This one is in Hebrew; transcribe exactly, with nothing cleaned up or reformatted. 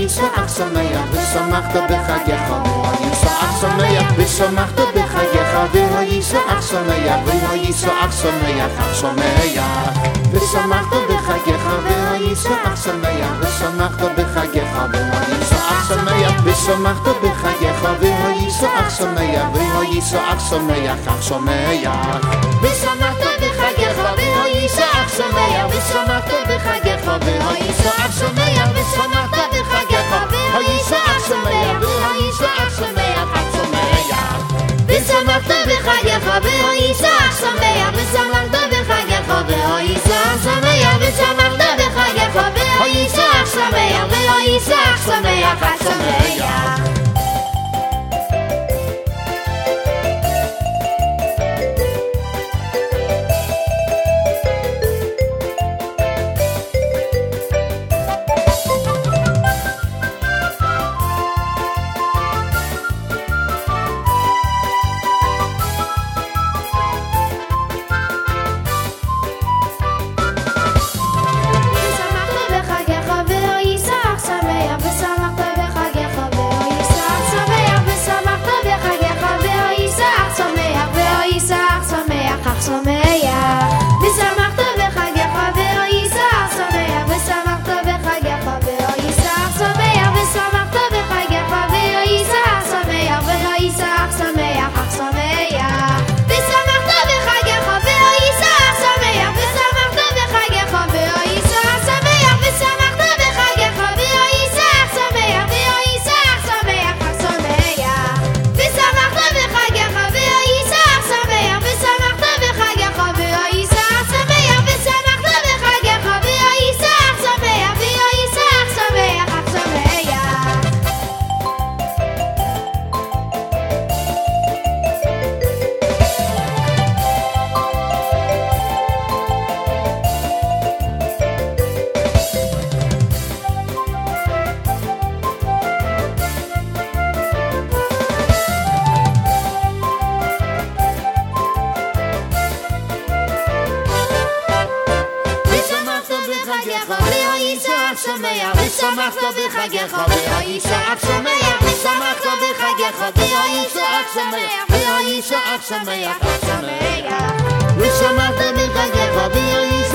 ישמח שמח ושמחת בחגיך וישמח שמח ושמחת בחגיך וישמח שמח וישמח שמח חג שמח ושמחת בחגיך וישמח שמח ושמחת בחגיך וישמח שמח ושמחת בחגיך וישמח שמח וישמח שמח חג שמח ושמחת בחגיך וישמח שמח ושמחת בחגיך וישמח שמח ושמחת בחגיך וישמח שמח וישמח שמח חג שמח ושמחת בחגיך וישמח שמח ושמחת בחגיך וישמח שמח ושמחת בחגיך וישמח שמח וישמח שמח חג שמח ושמחת בחגיך וישמח שמח ושמחת בחגיך וישמח שמח וישמח שמח חג שמח ושמחת בחגיך וישמח